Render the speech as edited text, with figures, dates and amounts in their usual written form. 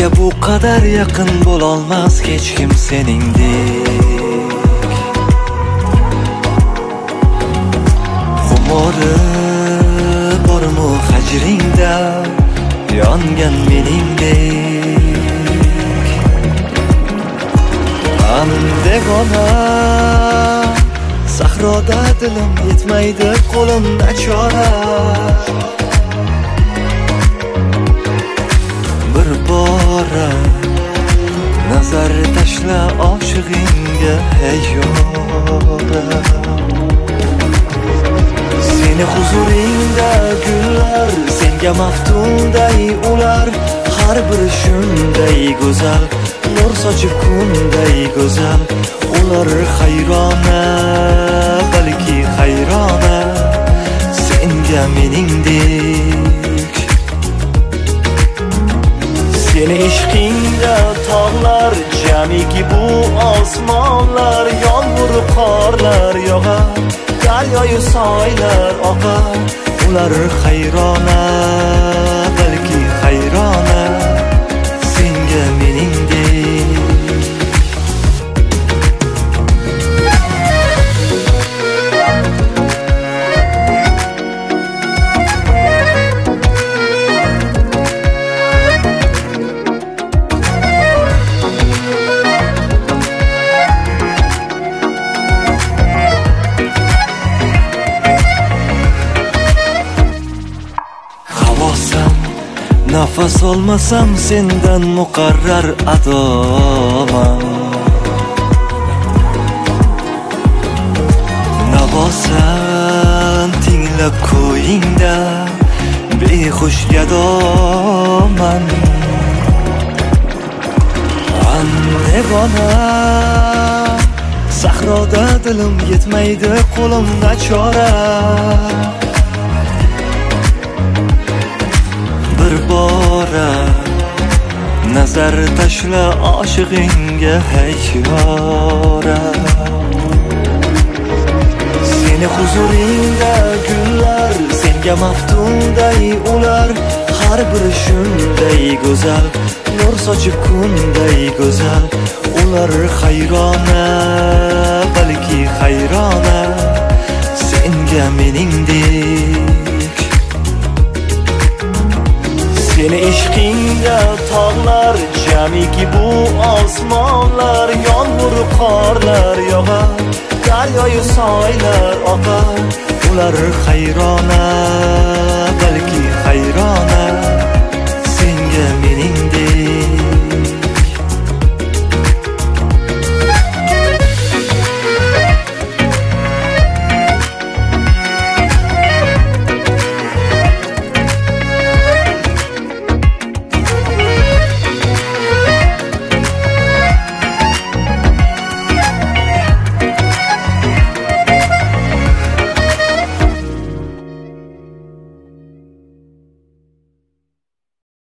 Menga bu qadar yaqin bo'lolmas hech kim seningdek. Xumori bormi hajringda yongan meningdek. Devona sahroda dilim yetmaydi, qo'lim nachora. Bir bora nazar tashla oshig'ingga hey yoram. Seni huzuringda gullar, senga maftunday ular, har biri shunday go'zal, nur sochib kunday go'zal. Ular hayrona, balki hayrona senga meningdek. Seni ishqingda tog'lar, jamiki bu osmonlar, yomg'ir qorlar yog'ar, daryoyu soylar oqar. Ular hayrona, balki hayrona senga meningdek. Nafas olmasam sendan muqarrar adoman. Navosan tinglab ko'yingda behush gadoman. Devona sahroda dilim yetmaydi, qo'lim nachora. Bir bora nazar tashla oshig'ingga hey yoram. Seni huzuringda gullar, senga maftunday ular, har biri shunday go'zal, nur sochib kunday go'zal. Ular hayrona, balki hayrona senga meningdek. Seni ishqingda tog'lar, jamiki bu osmonlar, yomg'ir qorlar yog'ar, 'daryoyu soylar oqar, ular hayrona